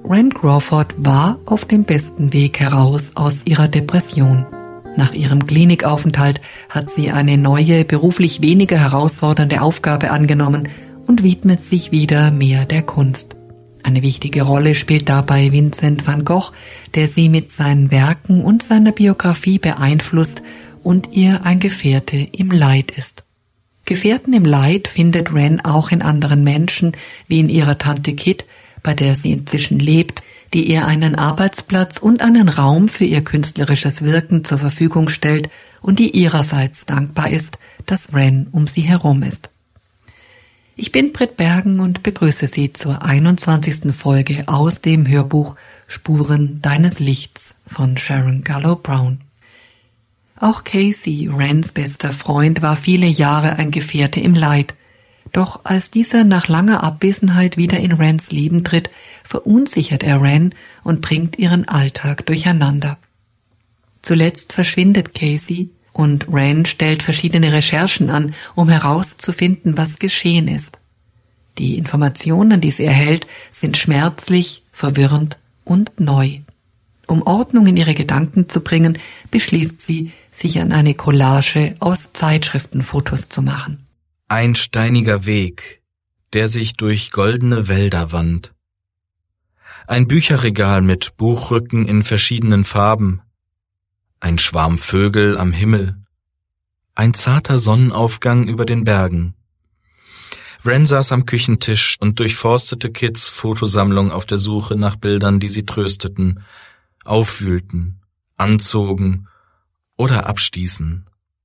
Wren Crawford war auf dem besten Weg heraus aus ihrer Depression. Nach ihrem Klinikaufenthalt hat sie eine neue, beruflich weniger herausfordernde Aufgabe angenommen und widmet sich wieder mehr der Kunst. Eine wichtige Rolle spielt dabei Vincent van Gogh, der sie mit seinen Werken und seiner Biografie beeinflusst und ihr ein Gefährte im Leid ist. Gefährten im Leid findet Wren auch in anderen Menschen, wie in ihrer Tante Kit, bei der sie inzwischen lebt, die ihr einen Arbeitsplatz und einen Raum für ihr künstlerisches Wirken zur Verfügung stellt und die ihrerseits dankbar ist, dass Wren um sie herum ist. Ich bin Britt Bergen und begrüße Sie zur 21. Folge aus dem Hörbuch Spuren deines Lichts von Sharon Gallo-Brown. Auch Casey, Wrens bester Freund, war viele Jahre ein Gefährte im Leid. Doch als dieser nach langer Abwesenheit wieder in Wrens Leben tritt, verunsichert er Wren und bringt ihren Alltag durcheinander. Zuletzt verschwindet Casey und Wren stellt verschiedene Recherchen an, um herauszufinden, was geschehen ist. Die Informationen, die sie erhält, sind schmerzlich, verwirrend und neu. Um Ordnung in ihre Gedanken zu bringen, beschließt sie, sich an eine Collage aus Zeitschriftenfotos zu machen. Ein steiniger Weg, der sich durch goldene Wälder wand. Ein Bücherregal mit Buchrücken in verschiedenen Farben. Ein Schwarm Vögel am Himmel. Ein zarter Sonnenaufgang über den Bergen. Wren saß am Küchentisch und durchforstete Kits Fotosammlung auf der Suche nach Bildern, die sie trösteten, aufwühlten, anzogen oder abstießen.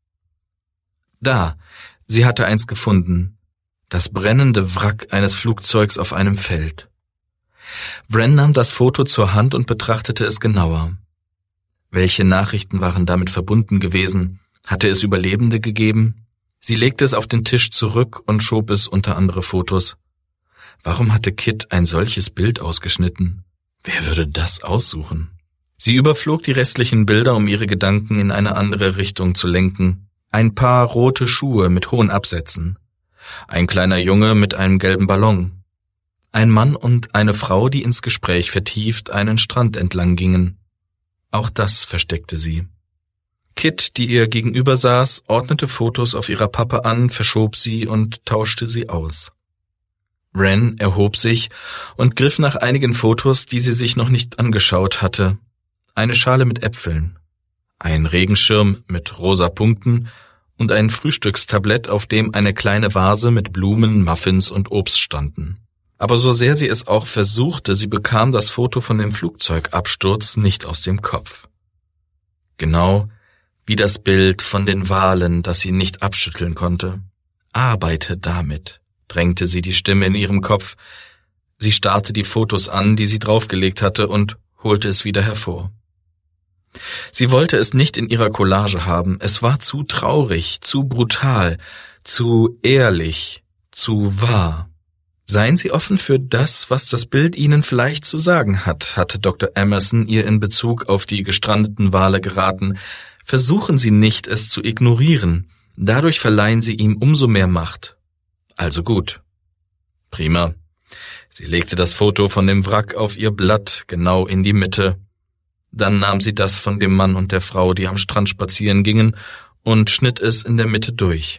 Da, sie hatte eins gefunden, das brennende Wrack eines Flugzeugs auf einem Feld. Wren nahm das Foto zur Hand und betrachtete es genauer. Welche Nachrichten waren damit verbunden gewesen? Hatte es Überlebende gegeben? Sie legte es auf den Tisch zurück und schob es unter andere Fotos. Warum hatte Kit ein solches Bild ausgeschnitten? Wer würde das aussuchen? Sie überflog die restlichen Bilder, um ihre Gedanken in eine andere Richtung zu lenken. Ein paar rote Schuhe mit hohen Absätzen. Ein kleiner Junge mit einem gelben Ballon. Ein Mann und eine Frau, die ins Gespräch vertieft einen Strand entlang gingen. Auch das versteckte sie. Kit, die ihr gegenüber saß, ordnete Fotos auf ihrer Pappe an, verschob sie und tauschte sie aus. Wren erhob sich und griff nach einigen Fotos, die sie sich noch nicht angeschaut hatte. Eine Schale mit Äpfeln, ein Regenschirm mit rosa Punkten und ein Frühstückstablett, auf dem eine kleine Vase mit Blumen, Muffins und Obst standen. Aber so sehr sie es auch versuchte, sie bekam das Foto von dem Flugzeugabsturz nicht aus dem Kopf. Genau wie das Bild von den Walen, das sie nicht abschütteln konnte. Arbeite damit, drängte sie die Stimme in ihrem Kopf. Sie starrte die Fotos an, die sie draufgelegt hatte, und holte es wieder hervor. Sie wollte es nicht in ihrer Collage haben. Es war zu traurig, zu brutal, zu ehrlich, zu wahr. Seien Sie offen für das, was das Bild Ihnen vielleicht zu sagen hat, hatte Dr. Emerson ihr in Bezug auf die gestrandeten Wale geraten. Versuchen Sie nicht, es zu ignorieren. Dadurch verleihen Sie ihm umso mehr Macht. Also gut. Prima. Sie legte das Foto von dem Wrack auf ihr Blatt, genau in die Mitte. Dann nahm sie das von dem Mann und der Frau, die am Strand spazieren gingen, und schnitt es in der Mitte durch.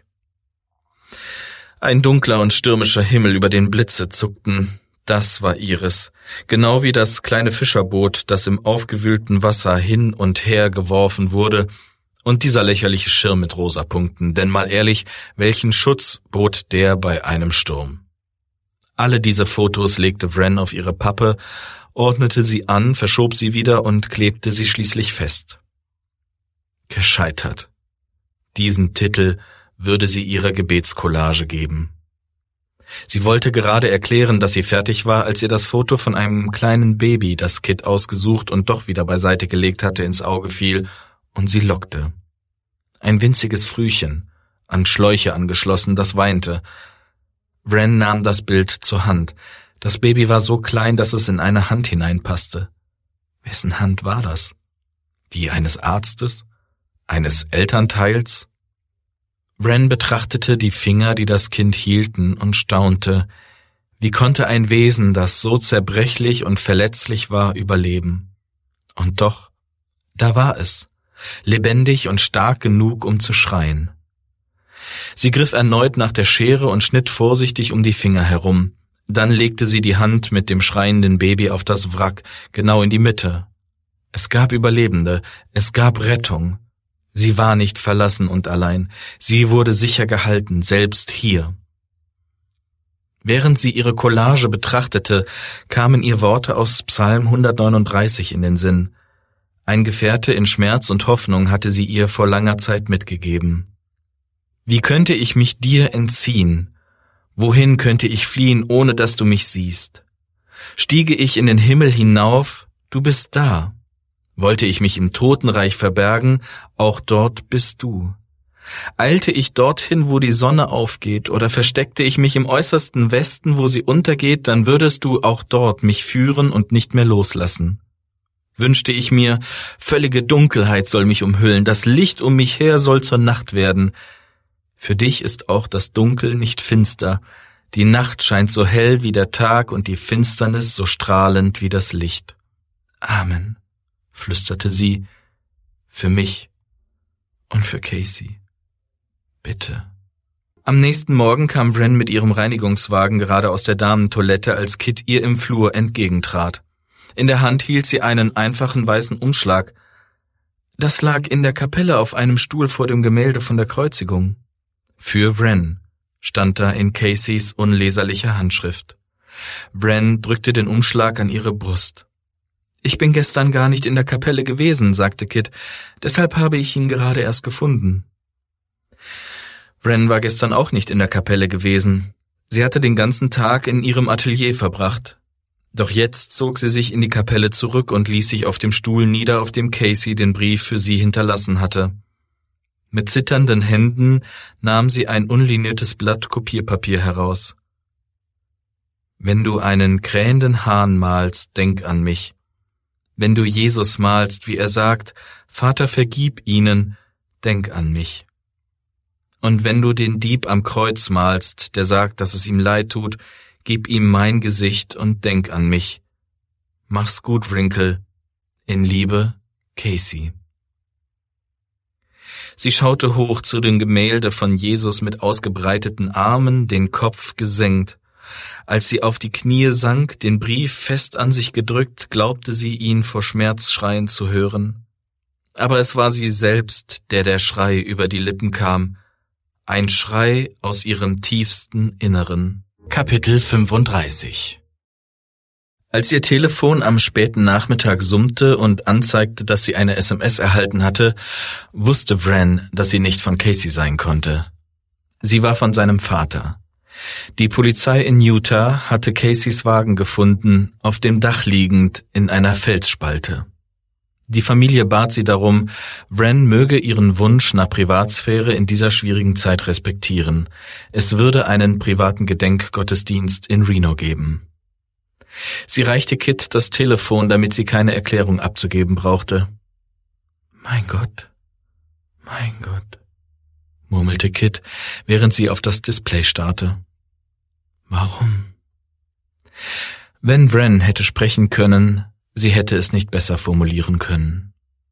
Ein dunkler und stürmischer Himmel, über den Blitze zuckten, das war ihres, genau wie das kleine Fischerboot, das im aufgewühlten Wasser hin und her geworfen wurde, und dieser lächerliche Schirm mit rosa Punkten, denn mal ehrlich, welchen Schutz bot der bei einem Sturm? Alle diese Fotos legte Wren auf ihre Pappe, ordnete sie an, verschob sie wieder und klebte sie schließlich fest. Gescheitert. Diesen Titel würde sie ihrer Gebetscollage geben. Sie wollte gerade erklären, dass sie fertig war, als ihr das Foto von einem kleinen Baby, das Kit ausgesucht und doch wieder beiseite gelegt hatte, ins Auge fiel, und sie lockte. Ein winziges Frühchen, an Schläuche angeschlossen, das weinte. Wren nahm das Bild zur Hand. Das Baby war so klein, dass es in eine Hand hineinpasste. Wessen Hand war das? Die eines Arztes? Eines Elternteils? Wren betrachtete die Finger, die das Kind hielten, und staunte. Wie konnte ein Wesen, das so zerbrechlich und verletzlich war, überleben? Und doch, da war es, lebendig und stark genug, um zu schreien. Sie griff erneut nach der Schere und schnitt vorsichtig um die Finger herum. Dann legte sie die Hand mit dem schreienden Baby auf das Wrack, genau in die Mitte. Es gab Überlebende, es gab Rettung. Sie war nicht verlassen und allein, sie wurde sicher gehalten, selbst hier. Während sie ihre Collage betrachtete, kamen ihr Worte aus Psalm 139 in den Sinn. Ein Gefährte in Schmerz und Hoffnung hatte sie ihr vor langer Zeit mitgegeben. Wie könnte ich mich dir entziehen? Wohin könnte ich fliehen, ohne dass du mich siehst? Stiege ich in den Himmel hinauf, du bist da. Wollte ich mich im Totenreich verbergen, auch dort bist du. Eilte ich dorthin, wo die Sonne aufgeht, oder versteckte ich mich im äußersten Westen, wo sie untergeht, dann würdest du auch dort mich führen und nicht mehr loslassen. Wünschte ich mir, völlige Dunkelheit soll mich umhüllen, das Licht um mich her soll zur Nacht werden. Für dich ist auch das Dunkel nicht finster, die Nacht scheint so hell wie der Tag und die Finsternis so strahlend wie das Licht. Amen, flüsterte sie, für mich und für Casey. Bitte. Am nächsten Morgen kam Wren mit ihrem Reinigungswagen gerade aus der Damentoilette, als Kit ihr im Flur entgegentrat. In der Hand hielt sie einen einfachen weißen Umschlag. Das lag in der Kapelle auf einem Stuhl vor dem Gemälde von der Kreuzigung. Für Wren stand da in Caseys unleserlicher Handschrift. Wren drückte den Umschlag an ihre Brust. »Ich bin gestern gar nicht in der Kapelle gewesen«, sagte Kit, »deshalb habe ich ihn gerade erst gefunden.« Wren war gestern auch nicht in der Kapelle gewesen. Sie hatte den ganzen Tag in ihrem Atelier verbracht. Doch jetzt zog sie sich in die Kapelle zurück und ließ sich auf dem Stuhl nieder, auf dem Casey den Brief für sie hinterlassen hatte. Mit zitternden Händen nahm sie ein unliniertes Blatt Kopierpapier heraus. »Wenn du einen krähenden Hahn malst, denk an mich. Wenn du Jesus malst, wie er sagt, Vater, vergib ihnen, denk an mich. Und wenn du den Dieb am Kreuz malst, der sagt, dass es ihm leid tut, gib ihm mein Gesicht und denk an mich. Mach's gut, Wrinkle. In Liebe, Casey.« Sie schaute hoch zu dem Gemälde von Jesus mit ausgebreiteten Armen, den Kopf gesenkt. Als sie auf die Knie sank, den Brief fest an sich gedrückt, glaubte sie, ihn vor Schmerz schreien zu hören. Aber es war sie selbst, der Schrei über die Lippen kam. Ein Schrei aus ihrem tiefsten Inneren. Kapitel 35. Als ihr Telefon am späten Nachmittag summte und anzeigte, dass sie eine SMS erhalten hatte, wusste Wren, dass sie nicht von Casey sein konnte. Sie war von seinem Vater. Die Polizei in Utah hatte Caseys Wagen gefunden, auf dem Dach liegend, in einer Felsspalte. Die Familie bat sie darum, Wren möge ihren Wunsch nach Privatsphäre in dieser schwierigen Zeit respektieren. Es würde einen privaten Gedenkgottesdienst in Reno geben. Sie reichte Kit das Telefon, damit sie keine Erklärung abzugeben brauchte. »Mein Gott, murmelte Kit, während sie auf das Display starrte. »Warum?« Wenn Wren hätte sprechen können, sie hätte es nicht besser formulieren können.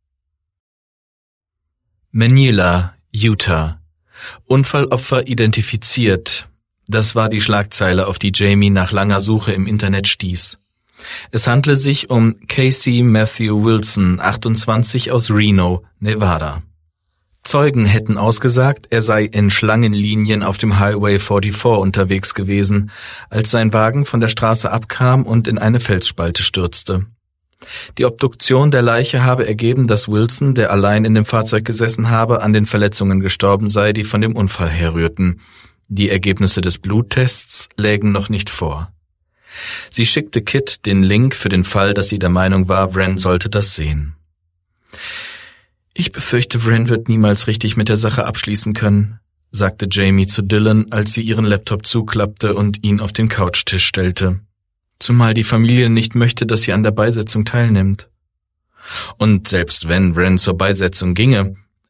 Manila, Utah. Unfallopfer identifiziert. Das war die Schlagzeile, auf die Jamie nach langer Suche im Internet stieß. Es handle sich um Casey Matthew Wilson, 28, aus Reno, Nevada. Zeugen hätten ausgesagt, er sei in Schlangenlinien auf dem Highway 44 unterwegs gewesen, als sein Wagen von der Straße abkam und in eine Felsspalte stürzte. Die Obduktion der Leiche habe ergeben, dass Wilson, der allein in dem Fahrzeug gesessen habe, an den Verletzungen gestorben sei, die von dem Unfall herrührten. Die Ergebnisse des Bluttests lägen noch nicht vor. Sie schickte Kit den Link für den Fall, dass sie der Meinung war, Wren sollte das sehen. »Ich befürchte, Wren wird niemals richtig mit der Sache abschließen können«, sagte Jamie zu Dylan, als sie ihren Laptop zuklappte und ihn auf den Couchtisch stellte. Zumal die Familie nicht möchte, dass sie an der Beisetzung teilnimmt. Und selbst wenn Wren zur Beisetzung ginge,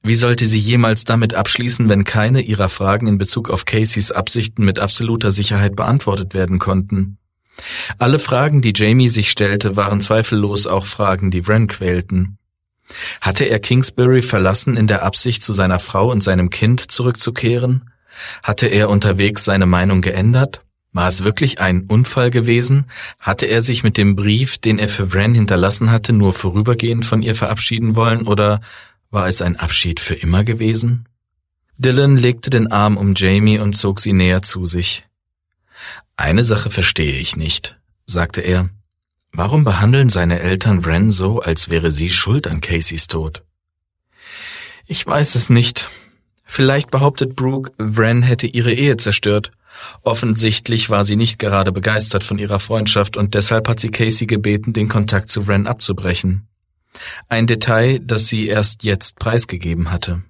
Wie sollte sie jemals damit abschließen, wenn keine ihrer Fragen in Bezug auf Caseys Absichten mit absoluter Sicherheit beantwortet werden konnten? Alle Fragen, die Jamie sich stellte, waren zweifellos auch Fragen, die Wren quälten. Hatte er Kingsbury verlassen in der Absicht, zu seiner Frau und seinem Kind zurückzukehren? Hatte er unterwegs seine Meinung geändert? War es wirklich ein Unfall gewesen? Hatte er sich mit dem Brief, den er für Wren hinterlassen hatte, nur vorübergehend von ihr verabschieden wollen, oder war es ein Abschied für immer gewesen? Dylan legte den Arm um Jamie und zog sie näher zu sich. »Eine Sache verstehe ich nicht«, sagte er. »Warum behandeln seine Eltern Wren so, als wäre sie schuld an Caseys Tod?« »Ich weiß es nicht. Vielleicht behauptet Brooke, Wren hätte ihre Ehe zerstört. Offensichtlich war sie nicht gerade begeistert von ihrer Freundschaft und deshalb hat sie Casey gebeten, den Kontakt zu Wren abzubrechen. Ein Detail, das sie erst jetzt preisgegeben hatte.«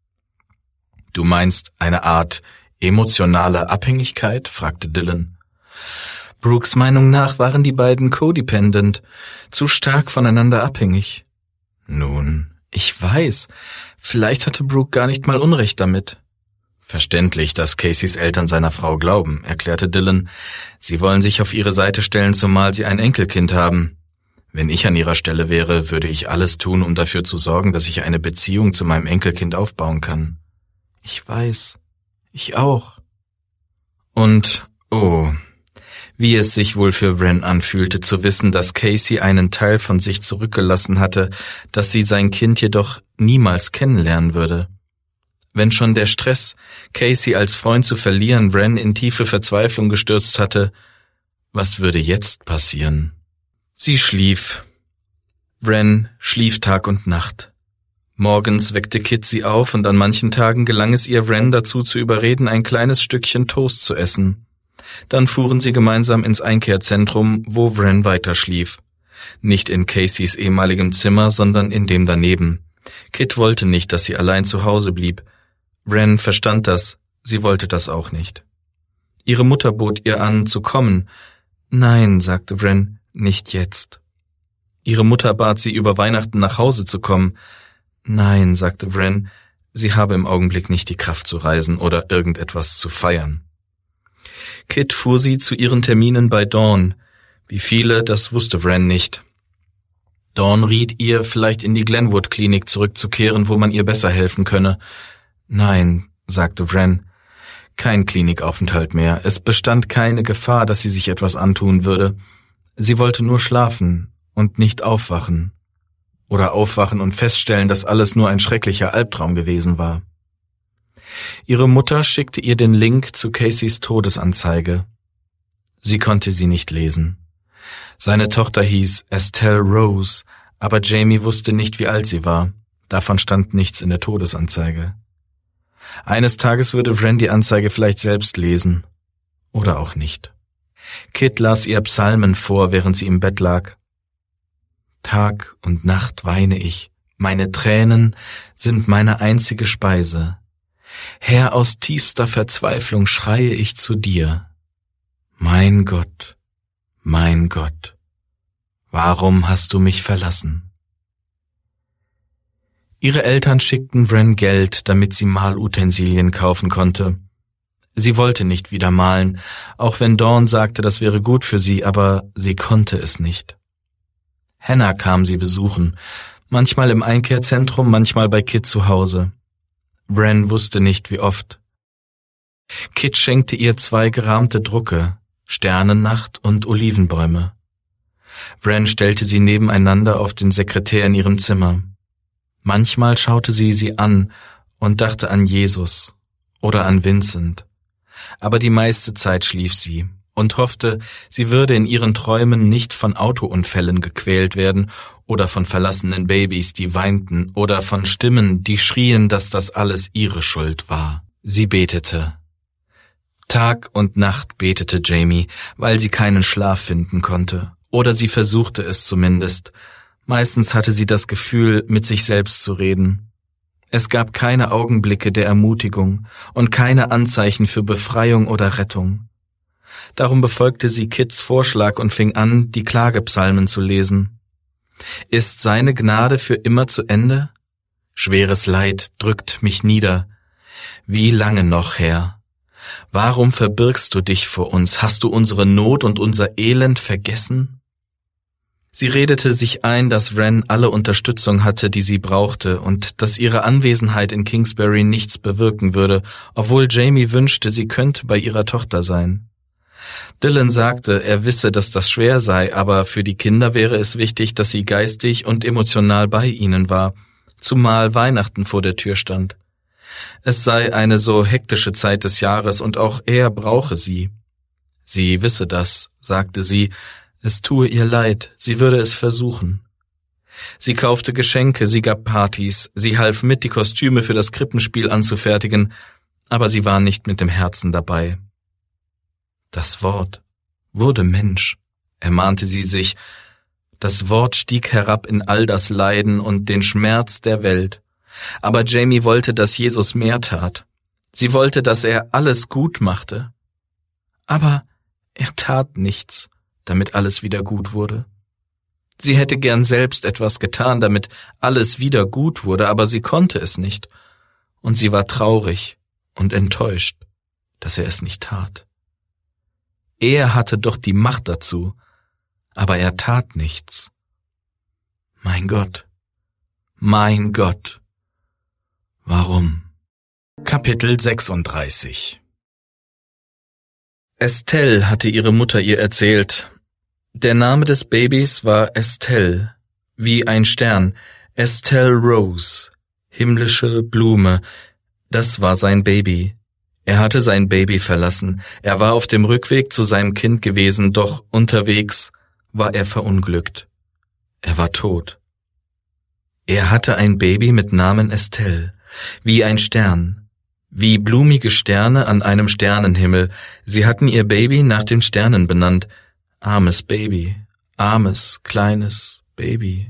»Du meinst eine Art emotionale Abhängigkeit?« fragte Dylan. Brookes Meinung nach waren die beiden codependent, zu stark voneinander abhängig. »Nun, ich weiß, vielleicht hatte Brooke gar nicht mal Unrecht damit.« »Verständlich, dass Caseys Eltern seiner Frau glauben«, erklärte Dylan. »Sie wollen sich auf ihre Seite stellen, zumal sie ein Enkelkind haben. Wenn ich an ihrer Stelle wäre, würde ich alles tun, um dafür zu sorgen, dass ich eine Beziehung zu meinem Enkelkind aufbauen kann.« »Ich weiß, ich auch.« Und, oh, wie es sich wohl für Wren anfühlte, zu wissen, dass Casey einen Teil von sich zurückgelassen hatte, dass sie sein Kind jedoch niemals kennenlernen würde. Wenn schon der Stress, Casey als Freund zu verlieren, Wren in tiefe Verzweiflung gestürzt hatte, was würde jetzt passieren? Sie schlief. Wren schlief Tag und Nacht. Morgens weckte Kit sie auf und an manchen Tagen gelang es ihr, Wren dazu zu überreden, ein kleines Stückchen Toast zu essen. Dann fuhren sie gemeinsam ins Einkehrzentrum, wo Wren weiter schlief. Nicht in Caseys ehemaligem Zimmer, sondern in dem daneben. Kit wollte nicht, dass sie allein zu Hause blieb. Wren verstand das, sie wollte das auch nicht. Ihre Mutter bot ihr an, zu kommen. »Nein«, sagte Wren, »nicht jetzt.« Ihre Mutter bat sie, über Weihnachten nach Hause zu kommen. »Nein«, sagte Wren, sie habe im Augenblick nicht die Kraft zu reisen oder irgendetwas zu feiern. Kit fuhr sie zu ihren Terminen bei Dawn. Wie viele, das wusste Wren nicht. Dawn riet ihr, vielleicht in die Glenwood-Klinik zurückzukehren, wo man ihr besser helfen könne. »Nein«, sagte Wren, »kein Klinikaufenthalt mehr. Es bestand keine Gefahr, dass sie sich etwas antun würde. Sie wollte nur schlafen und nicht aufwachen. Oder aufwachen und feststellen, dass alles nur ein schrecklicher Albtraum gewesen war.« Ihre Mutter schickte ihr den Link zu Caseys Todesanzeige. Sie konnte sie nicht lesen. Seine Tochter hieß Estelle Rose, aber Jamie wusste nicht, wie alt sie war. Davon stand nichts in der Todesanzeige. Eines Tages würde Wren die Anzeige vielleicht selbst lesen. Oder auch nicht. Kit las ihr Psalmen vor, während sie im Bett lag. »Tag und Nacht weine ich, meine Tränen sind meine einzige Speise. Herr, aus tiefster Verzweiflung schreie ich zu dir. Mein Gott, warum hast du mich verlassen?« Ihre Eltern schickten Wren Geld, damit sie Malutensilien kaufen konnte. Sie wollte nicht wieder malen, auch wenn Dawn sagte, das wäre gut für sie, aber sie konnte es nicht. Hannah kam sie besuchen, manchmal im Einkehrzentrum, manchmal bei Kit zu Hause. Wren wusste nicht, wie oft. Kit schenkte ihr 2 gerahmte Drucke, Sternennacht und Olivenbäume. Wren stellte sie nebeneinander auf den Sekretär in ihrem Zimmer. Manchmal schaute sie an und dachte an Jesus oder an Vincent, aber die meiste Zeit schlief sie und hoffte, sie würde in ihren Träumen nicht von Autounfällen gequält werden oder von verlassenen Babys, die weinten, oder von Stimmen, die schrien, dass das alles ihre Schuld war. Sie betete. Tag und Nacht betete Jamie, weil sie keinen Schlaf finden konnte, oder sie versuchte es zumindest. Meistens hatte sie das Gefühl, mit sich selbst zu reden. Es gab keine Augenblicke der Ermutigung und keine Anzeichen für Befreiung oder Rettung. Darum befolgte sie Kits Vorschlag und fing an, die Klagepsalmen zu lesen. Ist seine Gnade für immer zu Ende? Schweres Leid drückt mich nieder. Wie lange noch, Herr? Warum verbirgst du dich vor uns? Hast du unsere Not und unser Elend vergessen? Sie redete sich ein, dass Wren alle Unterstützung hatte, die sie brauchte, und dass ihre Anwesenheit in Kingsbury nichts bewirken würde, obwohl Jamie wünschte, sie könnte bei ihrer Tochter sein. Dylan sagte, er wisse, dass das schwer sei, aber für die Kinder wäre es wichtig, dass sie geistig und emotional bei ihnen war, zumal Weihnachten vor der Tür stand. Es sei eine so hektische Zeit des Jahres und auch er brauche sie. Sie wisse das, sagte sie, es tue ihr leid, sie würde es versuchen. Sie kaufte Geschenke, sie gab Partys, sie half mit, die Kostüme für das Krippenspiel anzufertigen, aber sie war nicht mit dem Herzen dabei. Das Wort wurde Mensch, ermahnte sie sich. Das Wort stieg herab in all das Leiden und den Schmerz der Welt. Aber Jamie wollte, dass Jesus mehr tat. Sie wollte, dass er alles gut machte. Aber er tat nichts, damit alles wieder gut wurde. Sie hätte gern selbst etwas getan, damit alles wieder gut wurde, aber sie konnte es nicht. Und sie war traurig und enttäuscht, dass er es nicht tat. Er hatte doch die Macht dazu, aber er tat nichts. Mein Gott, warum? Kapitel 36 Estelle hatte ihre Mutter ihr erzählt. Der Name des Babys war Estelle, wie ein Stern, Estelle Rose, himmlische Blume, das war sein Baby. Er hatte sein Baby verlassen, er war auf dem Rückweg zu seinem Kind gewesen, doch unterwegs war er verunglückt. Er war tot. Er hatte ein Baby mit Namen Estelle, wie ein Stern, wie blumige Sterne an einem Sternenhimmel. Sie hatten ihr Baby nach den Sternen benannt. Armes Baby, armes, kleines Baby.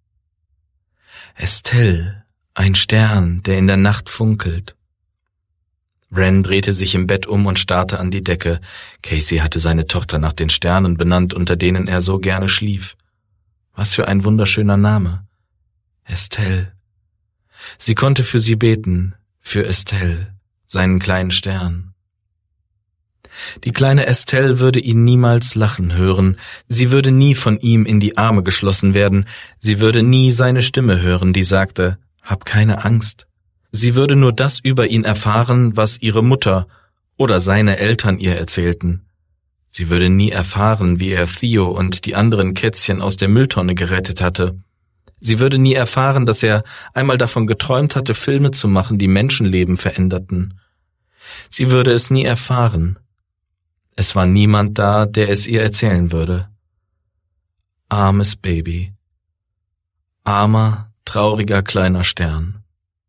Estelle, ein Stern, der in der Nacht funkelt. Wren drehte sich im Bett um und starrte an die Decke. Casey hatte seine Tochter nach den Sternen benannt, unter denen er so gerne schlief. Was für ein wunderschöner Name. Estelle. Sie konnte für sie beten, für Estelle, seinen kleinen Stern. Die kleine Estelle würde ihn niemals lachen hören, sie würde nie von ihm in die Arme geschlossen werden, sie würde nie seine Stimme hören, die sagte, »Hab keine Angst«. Sie würde nur das über ihn erfahren, was ihre Mutter oder seine Eltern ihr erzählten. Sie würde nie erfahren, wie er Theo und die anderen Kätzchen aus der Mülltonne gerettet hatte. Sie würde nie erfahren, dass er einmal davon geträumt hatte, Filme zu machen, die Menschenleben veränderten. Sie würde es nie erfahren. Es war niemand da, der es ihr erzählen würde. Armes Baby. Armer, trauriger kleiner Stern.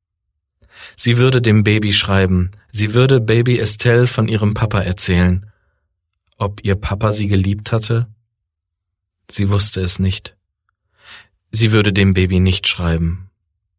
Sie würde dem Baby schreiben, sie würde Baby Estelle von ihrem Papa erzählen. Ob ihr Papa sie geliebt hatte? Sie wusste es nicht. Sie würde dem Baby nicht schreiben.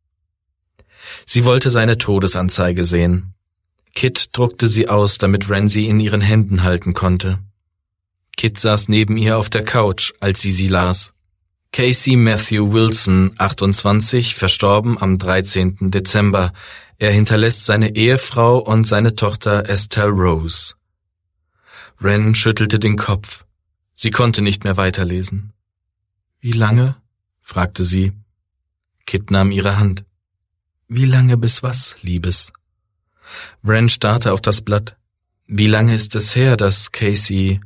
Sie wollte seine Todesanzeige sehen. Kit druckte sie aus, damit Wren sie in ihren Händen halten konnte. Kit saß neben ihr auf der Couch, als sie las. Casey Matthew Wilson, 28, verstorben am 13. Dezember. Er hinterlässt seine Ehefrau und seine Tochter Estelle Rose. Wren schüttelte den Kopf. Sie konnte nicht mehr weiterlesen. »Wie lange?« fragte sie. Kit nahm ihre Hand. »Wie lange bis was, Liebes?« Wren starrte auf das Blatt. »Wie lange ist es her, dass Casey...«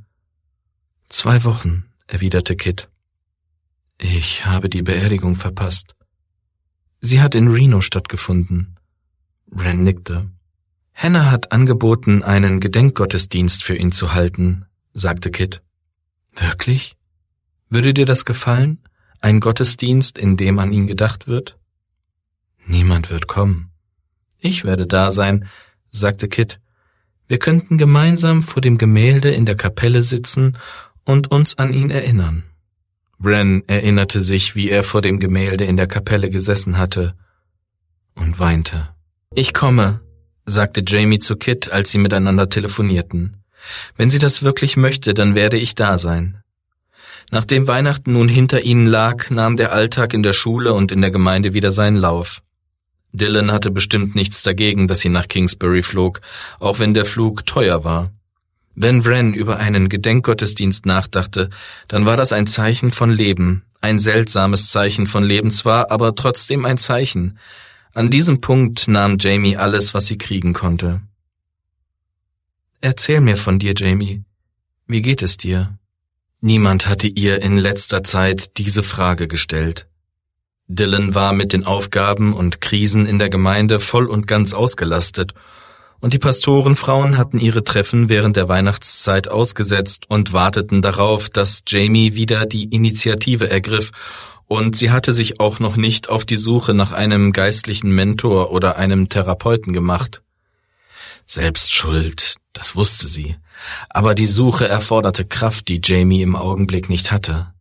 »2 Wochen«, erwiderte Kit. »Ich habe die Beerdigung verpasst.« »Sie hat in Reno stattgefunden.« Wren nickte. »Hannah hat angeboten, einen Gedenkgottesdienst für ihn zu halten«, sagte Kit. »Wirklich? Würde dir das gefallen? Ein Gottesdienst, in dem an ihn gedacht wird?« »Niemand wird kommen.« »Ich werde da sein«, sagte Kit. »Wir könnten gemeinsam vor dem Gemälde in der Kapelle sitzen und uns an ihn erinnern.« Wren erinnerte sich, wie er vor dem Gemälde in der Kapelle gesessen hatte und weinte. »Ich komme«, sagte Jamie zu Kit, als sie miteinander telefonierten. »Wenn sie das wirklich möchte, dann werde ich da sein.« Nachdem Weihnachten nun hinter ihnen lag, nahm der Alltag in der Schule und in der Gemeinde wieder seinen Lauf. Dylan hatte bestimmt nichts dagegen, dass sie nach Kingsbury flog, auch wenn der Flug teuer war. Wenn Wren über einen Gedenkgottesdienst nachdachte, dann war das ein Zeichen von Leben, ein seltsames Zeichen von Leben zwar, aber trotzdem ein Zeichen. An diesem Punkt nahm Jamie alles, was sie kriegen konnte. »Erzähl mir von dir, Jamie. Wie geht es dir?« Niemand hatte ihr in letzter Zeit diese Frage gestellt. Dylan war mit den Aufgaben und Krisen in der Gemeinde voll und ganz ausgelastet, und die Pastorenfrauen hatten ihre Treffen während der Weihnachtszeit ausgesetzt und warteten darauf, dass Jamie wieder die Initiative ergriff, und sie hatte sich auch noch nicht auf die Suche nach einem geistlichen Mentor oder einem Therapeuten gemacht. Selbst schuld, das wusste sie, aber die Suche erforderte Kraft, die Jamie im Augenblick nicht hatte.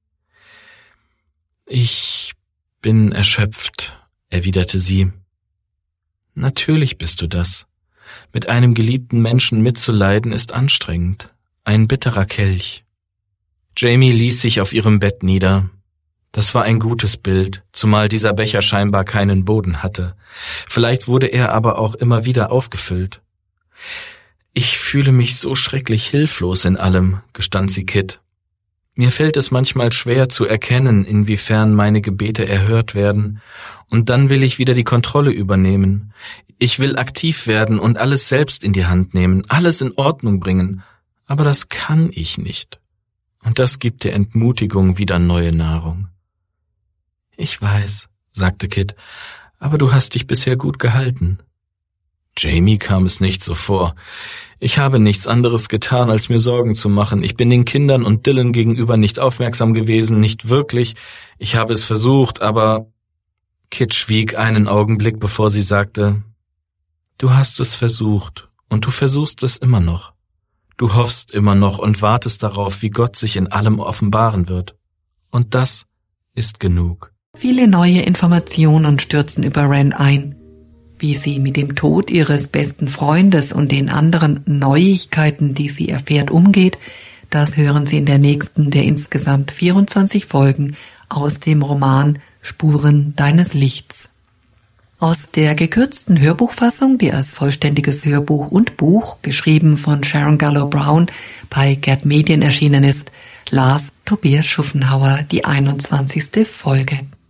»Ich bin erschöpft«, erwiderte sie. »Natürlich bist du das. Mit einem geliebten Menschen mitzuleiden ist anstrengend, ein bitterer Kelch.« Jamie ließ sich auf ihrem Bett nieder. Das war ein gutes Bild, zumal dieser Becher scheinbar keinen Boden hatte. Vielleicht wurde er aber auch immer wieder aufgefüllt. »Ich fühle mich so schrecklich hilflos in allem«, gestand sie Kit. »Mir fällt es manchmal schwer zu erkennen, inwiefern meine Gebete erhört werden, und dann will ich wieder die Kontrolle übernehmen. Ich will aktiv werden und alles selbst in die Hand nehmen, alles in Ordnung bringen, aber das kann ich nicht. Und das gibt der Entmutigung wieder neue Nahrung.« »Ich weiß«, sagte Kit, »aber du hast dich bisher gut gehalten.« Jamie kam es nicht so vor. »Ich habe nichts anderes getan, als mir Sorgen zu machen. Ich bin den Kindern und Dylan gegenüber nicht aufmerksam gewesen, nicht wirklich. Ich habe es versucht, aber...« Kit schwieg einen Augenblick, bevor sie sagte, »Du hast es versucht und du versuchst es immer noch. Du hoffst immer noch und wartest darauf, wie Gott sich in allem offenbaren wird. Und das ist genug.« Viele neue Informationen stürzen über Wren ein. Wie sie mit dem Tod ihres besten Freundes und den anderen Neuigkeiten, die sie erfährt, umgeht, das hören Sie in der nächsten der insgesamt 24 Folgen aus dem Roman Spuren deines Lichts. Aus der gekürzten Hörbuchfassung, die als vollständiges Hörbuch und Buch, geschrieben von Sharon Gallo-Brown, bei Gerd Medien erschienen ist, las Tobias Schuffenhauer die 21. Folge.